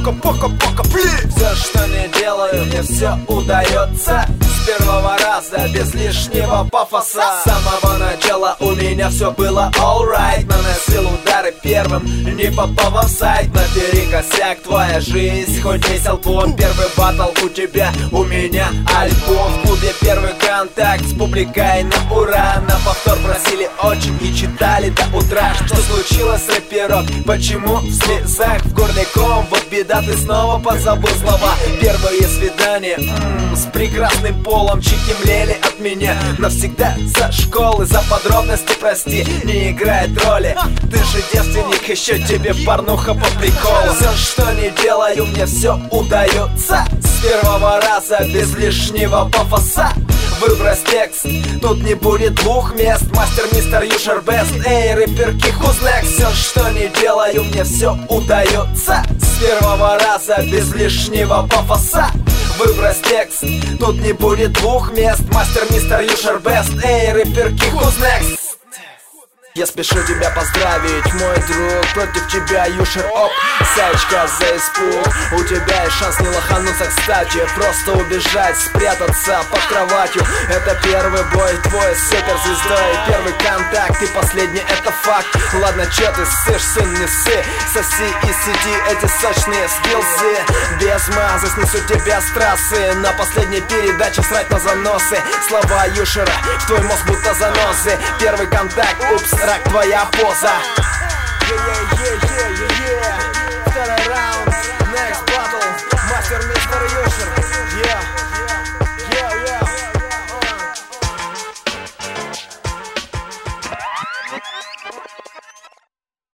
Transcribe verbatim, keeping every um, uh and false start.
пока-пока-пока, плиз. Все, что не делаю, мне все удается с первого раза, без лишнего пафоса. С самого начала у меня все было alright. Наносил удары первым, не попав в офсайд. Наперекосяк твоя жизнь, хоть весь альбом. Первый батл у тебя, у меня альбом. В клубе первый контакт с публикой на ура. На повтор просили очень и читали до утра. Что случилось, рэперок? Почему в слезах, в горле ком? Вот беда, ты снова позабыл слова. Первое свидание м-м, с прекрасным полом. Чики млели от меня навсегда за школы. За подробности прости, не играет роли. Ты же девственник, еще тебе порнуха по приколу. Все, что не делаю, мне все удается с первого раза, без лишнего пафоса. Выбрось текст, тут не будет двух мест. Мастер, мистер, юшер, бест. Эй, рэперки, who's next? Все, что не делаю, мне все удается с первого раза, без лишнего пафоса. Выбрось текст, тут не будет двух мест. Мастер, мистер, юшер, бест. Эй, рэперки, who's next? Я спешу тебя поздравить, мой друг. Против тебя юшер, оп, сячка за испуг. У тебя есть шанс не лохануться, кстати. Просто убежать, спрятаться под кроватью. Это первый бой твой с суперзвездой. Первый контакт и последний, это факт. Ладно, чё ты ссышь, сын, не ссы. Соси и сиди эти сочные скиллзы. Без маза снесу тебя с трассы. На последней передаче срать на заносы. Слова юшера в твой мозг будто заносы. Первый контакт, упс, рак, твоя поза. Yeah, yeah, yeah, yeah, yeah, yeah. Второй раунд.